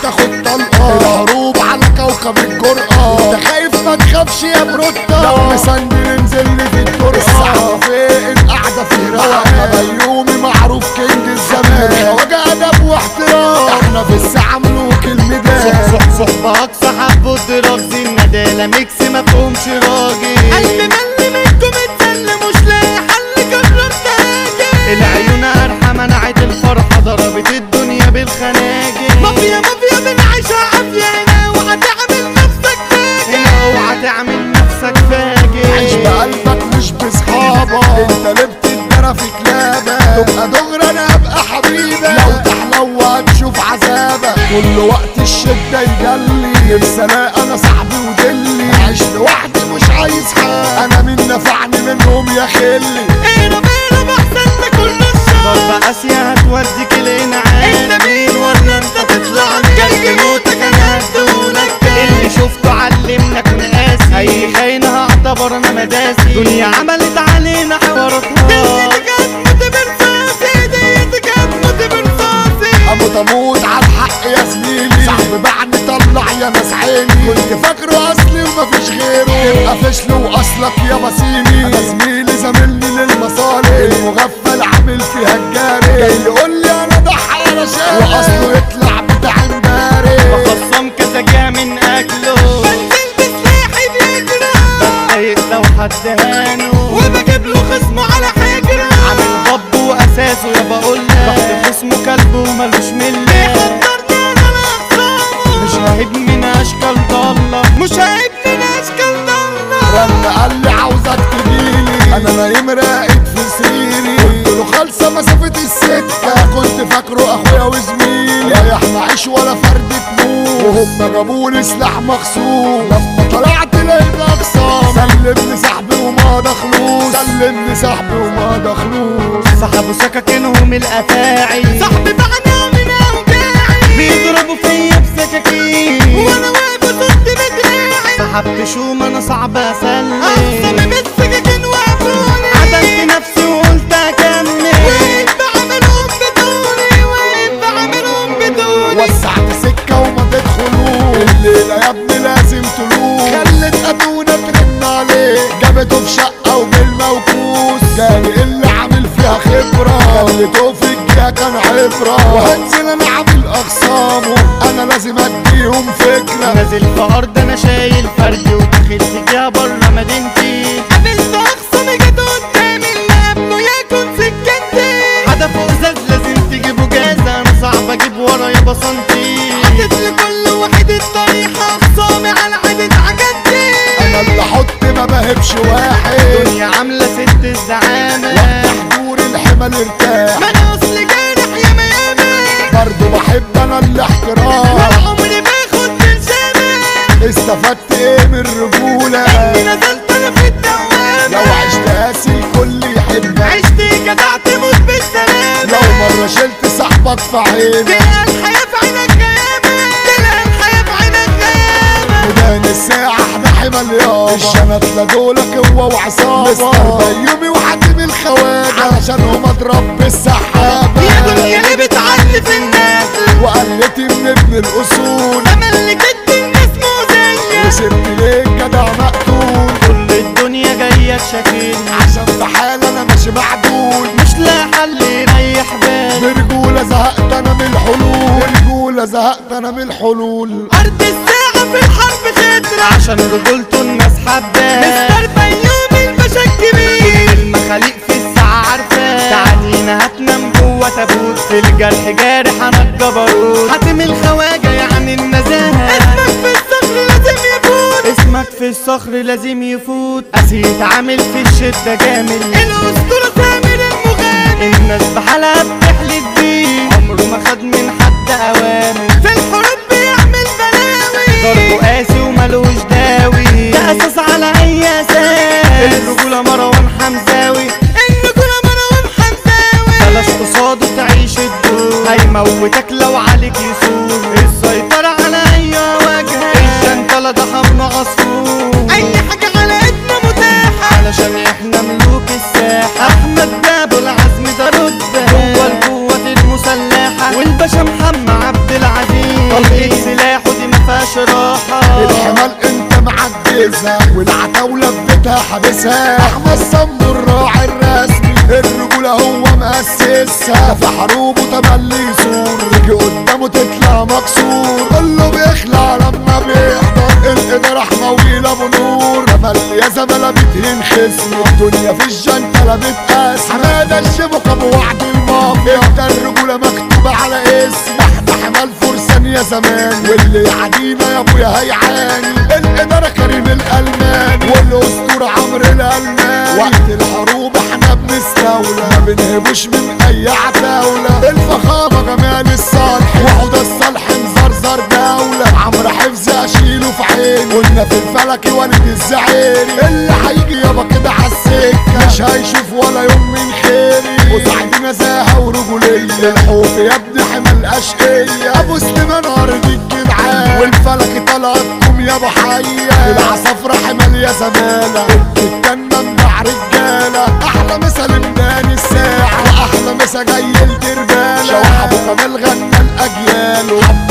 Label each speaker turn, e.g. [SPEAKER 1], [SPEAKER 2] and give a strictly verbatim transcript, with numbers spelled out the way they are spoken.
[SPEAKER 1] تاخد طلقة. الحروب على كوكب الجرأة، انت خايف ما تخافش يا بروتا. لو مسندل انزل لي في الطرقة. الساعة فين القعدة في روقان. بيومي معروف كينج الزمان. الخواجة أدب واحترام، احنا في الساعة ملوك الميدان.
[SPEAKER 2] صح صحبك سحب ودراك زي الندالة ميكس مفهومش راجل.
[SPEAKER 3] قلبي ملي منكم اتسلى مش لاقي حل جربت اجي.
[SPEAKER 2] العيون قرحة منعت الفرحة ضربت الدنيا بالخناجر.
[SPEAKER 3] مافيا مافيا بنعيشها عافية هنا وهتعمل نفسك فاجر.
[SPEAKER 2] هنا اوعى تعمل نفسك فاجر.
[SPEAKER 1] عيش بقلبك مش بصحابك، انت ليه بتتدرى في كلابك. تبقى دغري انا ابقى حبيبك، لو تحلو هتشوف عذابك. كل وقت الشدة يجلي، نفسي الاقي انا صاحبي ودلي. عيش لوحدي مش عايز حد، انا مين نفعني منهم يا خلي.
[SPEAKER 3] اهرب اهرب احسن لكل الشر.
[SPEAKER 2] ضربة قاسية هتوديك الانعام.
[SPEAKER 3] انت مين ولا انت تطلع لي؟ جاي موتك انا هدولك.
[SPEAKER 2] اللي شفته علمنا كن قاسي، اي خاينة هعتبر انا مداسي. دنيا عملت علينا حواراتها.
[SPEAKER 3] ديتك هتموت برصاصي، ديتك هتموت برصاصي.
[SPEAKER 1] اموت اموت على الحق يا زميلي، صاحبي بعد طلع يا ناس عيني. كنت فاكره اصلي ومفيش غيره، يبقى فشل واصلك يا بسيمي. انا زميلي زميلني للمصالح، المغفل عامل فيها الجاري. جاي يقول لي انا ضحى انا شاري، واصله يطلع بتاع امبارح.
[SPEAKER 2] بخصم كذا جا من اكله،
[SPEAKER 3] بنزل بسلاحي بيجرى.
[SPEAKER 2] بتضايق لو حد هانه،
[SPEAKER 3] وبجيب له خصمه على حجره.
[SPEAKER 2] عامل ضب واساسه يا بقولك. رحت خصمه كلب ومالوش مله.
[SPEAKER 3] بيقدرني انا لاقصامه،
[SPEAKER 2] مش ههب من اشكال ضالة،
[SPEAKER 3] مش هيب من اشكال ضلة.
[SPEAKER 1] رن قال لي عاوزك تجيلي، انا نايم راقد في سريري. قلت له خالصه مسافه السكه، كنت فاكره اخويا وزميلي. رايح معيش ولا فردة نور، وهم جابولي سلاح مخصوص. لما طلعت لقيت اقسام، سلمني صاحبي وما دخلوش. سلمني صاحبي وما دخلوش.
[SPEAKER 2] سحبوا سكاكينهم الافاعي.
[SPEAKER 3] صاحبي بعنا من اوجاعي،
[SPEAKER 2] بيضربوا فيا بسكاكين،
[SPEAKER 3] وانا واقف ضد بدراعي.
[SPEAKER 2] سحبت شوم انا صعب اسلم.
[SPEAKER 3] اقسم بالسكاكين وقفوني،
[SPEAKER 2] عدلت نفسي وقلت اكمل.
[SPEAKER 3] وقف بعملهم بدوني، وقف بعملهم بدوني.
[SPEAKER 1] وسعت سكه وما تدخلوش، الليله يا ابني لازم تلوش. خلت ابونا ترن عليه، جابته في شقه وبالموكوس. جاني اللي عامل فيها خبره، خليته في الجهه كان عبره. وهنزل انا عامل اخصامه، انا لازم اديهم فكره.
[SPEAKER 2] نازل في ارض انا شايل فردي، وداخل سجاها بره مدينتي.
[SPEAKER 3] قابلت اخصامي جت قدامي، اللي قبله يكون سكتي.
[SPEAKER 2] هدفه ازاز لازم تجيبه جازة، انا صعب اجيب ورا يا بسنتي.
[SPEAKER 3] حطيت لكل واحد الطريقة، اخصامي على عدد عجلتي.
[SPEAKER 1] انا اللي احط ما بهبش واحد،
[SPEAKER 2] الدنيا عاملة ست الزعامة.
[SPEAKER 1] تحضور الحمل ارتاح.
[SPEAKER 3] ما انا اصل جارح يا ميامي،
[SPEAKER 1] برضه بحب انا الاحترام.
[SPEAKER 3] ولا عمري باخد من شامي.
[SPEAKER 1] استفدت ايه من الرجولة؟
[SPEAKER 3] اني نزلت انا في الدوامة.
[SPEAKER 1] لو عشت قاسي الكل يحبك،
[SPEAKER 3] عشت جدع تموت بالسلامة.
[SPEAKER 1] لو مرة شلت صاحبك في عينك.
[SPEAKER 3] تلقى الحياة في عينك غيامة، تلقى الحياة في عينك غيامة.
[SPEAKER 1] ميدان الساعة احنا حمل يابا، الشنطلة دولك هو وعصابة. مستر بيومي وحاتم الخواجة، علشانهم اضرب بالسحابة.
[SPEAKER 3] يا دنيا اللي بتعلي في الناس،
[SPEAKER 1] وقلتي من ابن الاصول.
[SPEAKER 3] تملكت الناس مو زيك.
[SPEAKER 1] وسبت ليه جدع مقتول،
[SPEAKER 2] كل الدنيا جاية تشاكلني،
[SPEAKER 1] عشان في حال انا ماشي معدول.
[SPEAKER 2] مش لاقي حل يريح بالي.
[SPEAKER 1] برجولة زهقت انا من الحلول، برجولة زهقت انا من الحلول.
[SPEAKER 3] ارض الساعة في الحرب خضرة،
[SPEAKER 2] عشان رجولته الناس حباه.
[SPEAKER 3] مستر بيومي الباشا الكبير.
[SPEAKER 2] المخاليق في الساعة عارفاه. تعالينا هتنام جوه تابوت، في الجرح جارح انا الجبروت. حاتم الخواجة يعني النزاهة.
[SPEAKER 3] اسمك في الصخر لازم يفوت،
[SPEAKER 2] اسمك في الصخر لازم يفوت. قاسيت عامل في الشدة جامل،
[SPEAKER 3] الاسطورة سامر المغامر.
[SPEAKER 2] الناس بحالها بتحلف بيه، عمره ما خد من حد اوامر.
[SPEAKER 3] في الحروب بيعمل بلاوي،
[SPEAKER 2] ضربه قاسي وملوش داوي. ده اساس على اي اساس، الرجولة مروان حمزاوي.
[SPEAKER 3] الرجولة مروان حمزاوي.
[SPEAKER 2] بلاش قصاده تعيش الدور، هيموتك لو عليك يسور. السيطرة على اي واجهة، الجنطلة ده حمل عصفور.
[SPEAKER 3] اي حاجة على ايدنا متاحة،
[SPEAKER 2] علشان احنا ملوك الساحة. احمد بابو العزم ده رتبة، هو القوة المسلحة. والباشا محمد عبد العزيز، طلقة مفيش راحة.
[SPEAKER 1] الحمال انت معجزها والعتاولة في بيتها حابسها. احمد صمد الراعي الرسمي الرجولة هو مؤسسها. في حروبه تملي يصور تيجي قدامه تطلع مكسور. كله بيخلع لما بيحضر الإدارة حماويل ابو نور. تملي يا زملاء بتهين خصمه الدنيا في الجنتلة بتقاسم. حمادة الشبك ابو وعد المافيا ده الرجولة مكتوبة على اسم. احنا حمال فرسان يا زمان واللي يعدينا يا ابويا هيعاني. الإدارة كريم الألماني والأسطورة عمرو الألماني. وقت الحروب احنا بنستولى ما بنهبوش من أي عتاولة. الفخامة جمال الصالح وعودة الصالح مزرزر دولة. عمرو حفظ أشيله في عيني قلنا في الفلك والد الزعيري. اللي هيجي يابا كده عالسكة مش هيشوف ولا يوم من خيري. وسعد نزاهة ورجولية الحوف يا ابني حمل أشقية. أبو سليمان أرض الجدعان والفلك طلعتكم يا ابو حية. العصافرة حمل يا زمالة التنة مع رجالة. أحلى مسا لمدان الساعة وأحلى مسا جاي الدربالة. شوح أبو كمال غنى الأجيال.